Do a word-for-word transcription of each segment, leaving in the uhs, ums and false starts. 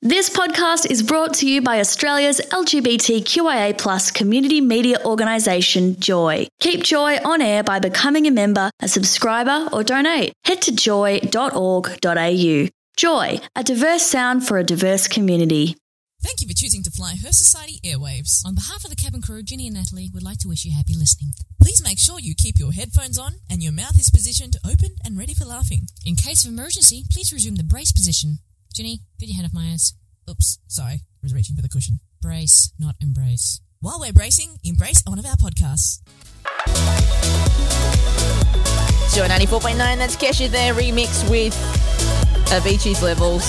This podcast is brought to you by Australia's L G B T Q I A plus community media organisation, Joy. Keep Joy on air by becoming a member, a subscriber or donate. Head to joy dot org dot a u. Joy, a diverse sound for a diverse community. Thank you for choosing to fly Her Society Airwaves. On behalf of the cabin crew, Ginny and Natalie would like to wish you happy listening. Please make sure you keep your headphones on and your mouth is positioned open and ready for laughing. In case of emergency, please resume the brace position. Ginny, get your hand off my ass. Oops, sorry, I was reaching for the cushion. Brace, not embrace. While we're bracing, embrace one of our podcasts. Joy ninety-four point nine, that's Kesha there, remixed with Avicii's Levels.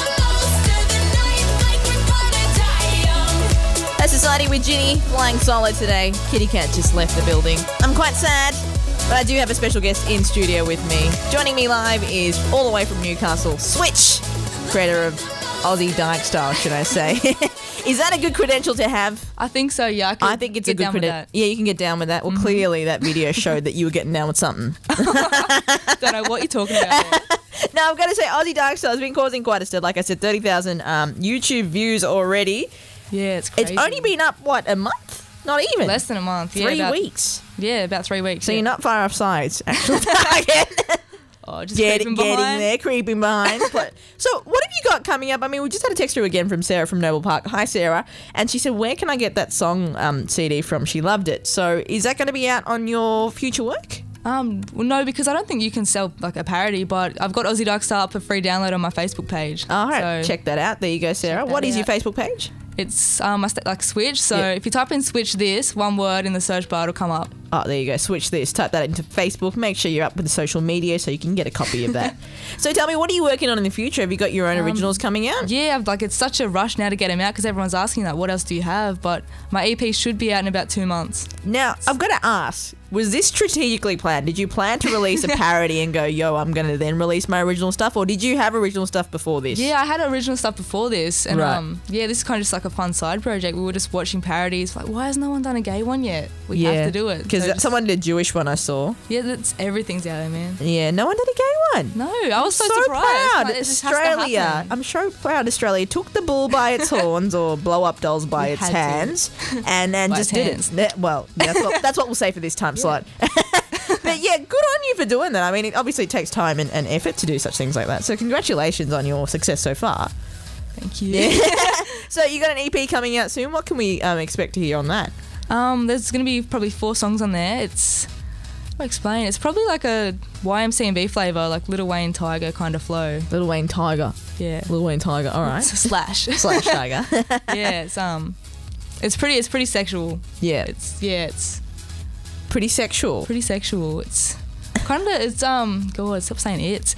Her Society with Ginny, flying solo today. Kitty Cat just left the building. I'm quite sad, but I do have a special guest in studio with me. Joining me live is all the way from Newcastle, Switch, creator of Aussie Dyke Style, should I say. Is that a good credential to have? I think so, yeah. I, could I think it's get a good down with credential. that. Yeah, you can get down with that. Well, mm-hmm. Clearly that video showed that you were getting down with something. Don't know what you're talking about. No, I've got to say, Aussie Dyke Style has been causing quite a stir. Like I said, thirty thousand um, YouTube views already. Yeah, it's crazy. It's only been up, what, a month? Not even. Less than a month. Yeah, Three about, weeks. Yeah, about three weeks. So yeah. you're not far off sides, actually. Target. Oh, just Get, creeping getting behind. there, creeping behind. But, so what have you got coming up? I mean, we just had a text through again from Sarah from Noble Park. Hi, Sarah. And she said, where can I get that song um, C D from? She loved it. So is that going to be out on your future work? Um, well, no, because I don't think you can sell like a parody, but I've got Aussie Dyke Style up for free download on my Facebook page. All right, so check that out. There you go, Sarah. What is out. your Facebook page? It's um, I st- like Switch. So Yeah. if you type in Switch this, one word in the search bar, it'll come up. Oh, there you go. Switch this. Type that into Facebook. Make sure you're up with the social media so you can get a copy of that. So tell me, what are you working on in the future? Have you got your own Um, originals coming out? Yeah, I've, like it's such a rush now to get them out because everyone's asking that. What else do you have? But my E P should be out in about two months. Now, I've got to ask, was this strategically planned? Did you plan to release a parody and go, yo, I'm going to then release my original stuff? Or did you have original stuff before this? Yeah, I had original stuff before this, and Right. um, yeah, this is kind of just like a fun side project. We were just watching parodies. Like, why has no one done a gay one yet? We have to do it Because So just- someone did a Jewish one I saw. Yeah, that's everything's out there, man. Yeah, no one did a gay one. No, I was so, so surprised. proud. Like, it just has to Australia. happen. I'm so proud Australia took the bull by its horns or blow up dolls by We its had to. hands and then By just its did hands. it. Ne- Well, that's what, that's what we'll say for this time slot. But yeah, good on you for doing that. I mean, it obviously takes time and, and effort to do such things like that. So congratulations on your success so far. Thank you. Yeah. So you got an E P coming out soon. What can we um, expect to hear on that? Um, there's gonna be probably four songs on there. It's I'll explain. It's probably like a Y M C and B flavour, like Lil Wayne Tiger kind of flow. Lil Wayne Tiger. Yeah. Lil Wayne Tiger. All right. Slash. Slash Tiger. Yeah. It's um, it's pretty. It's pretty sexual. Yeah. It's yeah. It's Pretty sexual. pretty sexual. It's kind of it's um. God, stop saying it's.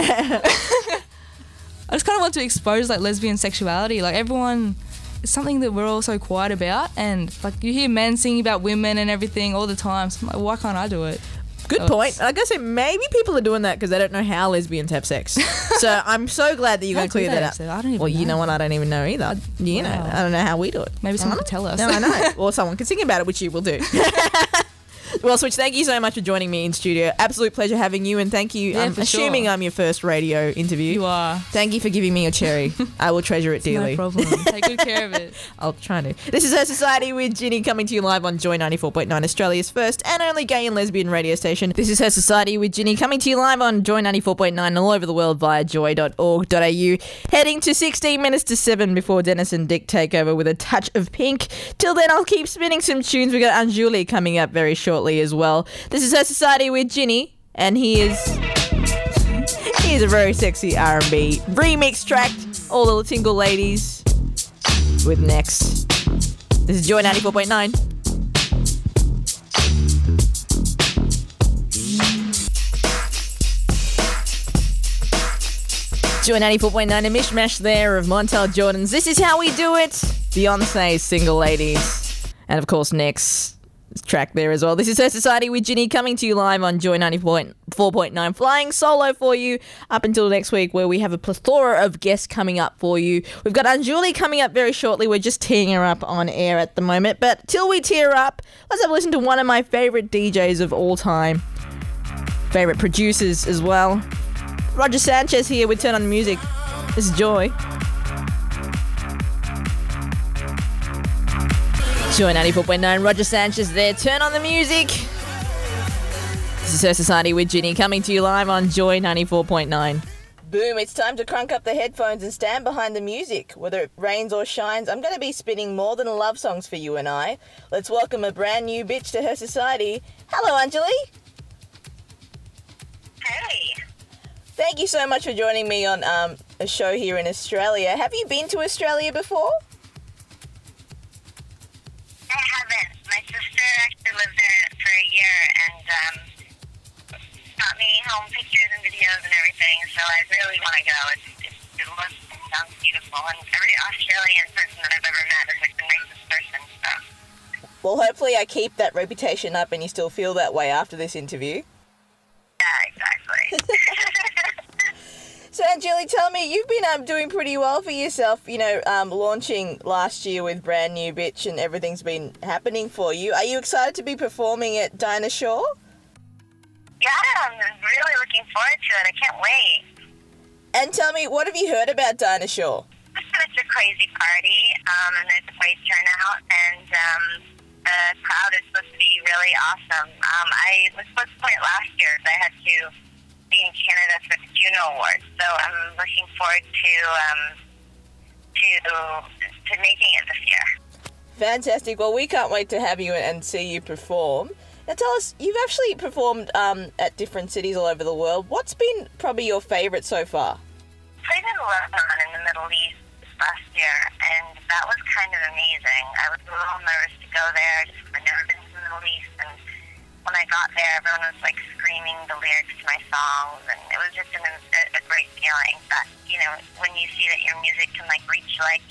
I just kind of want to expose like lesbian sexuality. Like everyone, it's something that we're all so quiet about, and like you hear men singing about women and everything all the time. So I'm like, why can't I do it? Good So point. it's- Like I say, maybe people are doing that because they don't know how lesbians have sex. So I'm so glad that you're going How to clear do they that have up. sex? I don't even Well, you know know. what? I don't even know either. You know, wow. I don't know how we do it. Maybe someone Huh? could tell us. No, I know. Or someone can sing about it, which you will do. Well, Switch, thank you so much for joining me in studio. Absolute pleasure having you, and thank you. Yeah, I'm for assuming sure. I'm your first radio interview. You are. Thank you for giving me a cherry. I will treasure it dearly. No problem. Take good care of it. I'll try to. This is Her Society with Ginny, coming to you live on Joy ninety-four point nine, Australia's first and only gay and lesbian radio station. This is Her Society with Ginny, coming to you live on Joy ninety-four point nine all over the world via joy dot org dot a u. Heading to sixteen minutes to seven before Dennis and Dick take over with a touch of pink. Till then, I'll keep spinning some tunes. We got Anjuli coming up very shortly as well. This is Her Society with Ginny, and he is he is a very sexy R and B remix track. All the single ladies with Next. This is Joy ninety-four point nine. Joy ninety-four point nine, a mishmash there of Montel Jordan's This Is How We Do It, Beyonce's Single Ladies, and of course Next track there as well. This is Her Society with Ginny, coming to you live on Joy ninety-four point nine, flying solo for you up until next week, where we have a plethora of guests coming up for you. We've got Anjuli coming up very shortly. We're just teeing her up on air at the moment, but till we tee her up, let's have a listen to one of my favourite D Js of all time, favourite producers as well. Roger Sanchez here with Turn On the Music. This is Joy. Joy ninety-four point nine, Roger Sanchez there. Turn on the music. This is Her Society with Ginny, coming to you live on Joy ninety-four point nine. Boom, it's time to crunk up the headphones and stand behind the music. Whether it rains or shines, I'm going to be spinning more than love songs for you and I. Let's welcome a brand new bitch to Her Society. Hello, Anjali. Hey. Thank you so much for joining me on um, a show here in Australia. Have you been to Australia before? I haven't. My sister actually lived there for a year and um, got me home pictures and videos and everything, so I really want to go. It's, it's, it looks and sounds beautiful, and every Australian person that I've ever met is like the nicest person, so. Well, hopefully I keep that reputation up and you still feel that way after this interview. Yeah, exactly. So, Anjali, tell me, you've been um, doing pretty well for yourself, you know, um, launching last year with Brand New Bitch and everything's been happening for you. Are you excited to be performing at Dinah Shore? Yeah, I'm really looking forward to it. I can't wait. And tell me, what have you heard about Dinah Shore? It's a crazy party, um, and there's a great turnout, and um, the crowd is supposed to be really awesome. Um, I was supposed to play it last year, but I had to be in Canada for the Juno Awards, so I'm looking forward to um, to to making it this year. Fantastic. Well, we can't wait to have you and see you perform. Now, tell us, you've actually performed um, at different cities all over the world. What's been probably your favourite so far? I played in Lebanon in the Middle East this last year, and that was kind of amazing. I was a little nervous to go there, just because I'd never been to the Middle East, and when I got there, everyone was like screaming the lyrics to my songs, and it was just an, a, a great feeling that, you know, when you see that your music can like reach like,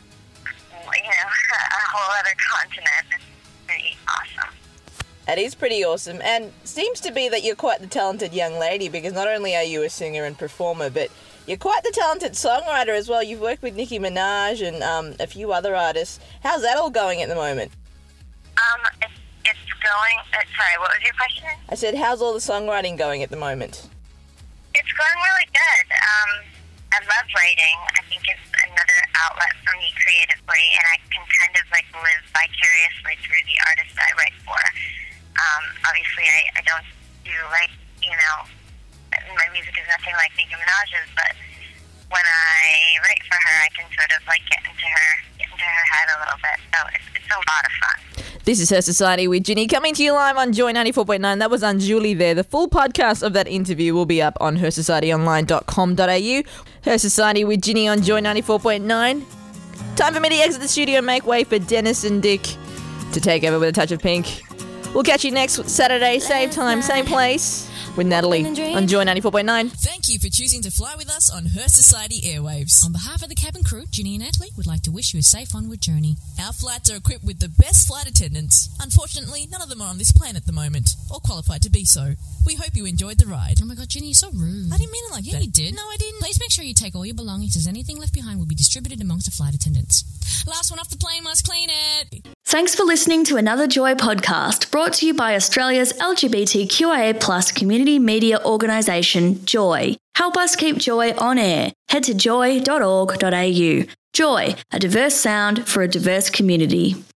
you know, a whole other continent, it's pretty awesome. That is pretty awesome, and seems to be that you're quite the talented young lady, because not only are you a singer and performer, but you're quite the talented songwriter as well. You've worked with Nicki Minaj and um, a few other artists. How's that all going at the moment? Um, it's, it's going, uh, sorry, what was your question? I said, how's all the songwriting going at the moment? It's going really good. Um, I love writing. I think it's another outlet for me creatively, and I can kind of like live vicariously through the artists I write for. Um, obviously, I, I don't do like, you know, my music is nothing like Nicki Minaj's, but when I write for her, I can sort of like get into her, get into her head a little bit. So it's, it's a lot of fun. This is Her Society with Ginny, coming to you live on Joy ninety-four point nine. That was Anjuli there. The full podcast of that interview will be up on her society online dot com dot a u. Her Society with Ginny on Joy ninety-four point nine. Time for me to exit the studio and make way for Dennis and Dick to take over with a touch of pink. We'll catch you next Saturday, same time, same place, with Natalie on Joy ninety-four point nine. Thank you for choosing to fly with us on Her Society Airwaves. On behalf of the cabin crew, Ginny and Natalie would like to wish you a safe onward journey. Our flights are equipped with the best flight attendants. Unfortunately, none of them are on this plane at the moment, or qualified to be so. We hope you enjoyed the ride. Oh my god, Ginny, you're so rude. I didn't mean it like Yeah, that. you did. No, I didn't. Please make sure you take all your belongings, as anything left behind will be distributed amongst the flight attendants. Last one off the plane must clean it. Thanks for listening to another Joy podcast, brought to you by Australia's L G B T Q I A plus community media organisation, Joy. Help us keep Joy on air. Head to joy dot org dot a u. Joy, a diverse sound for a diverse community.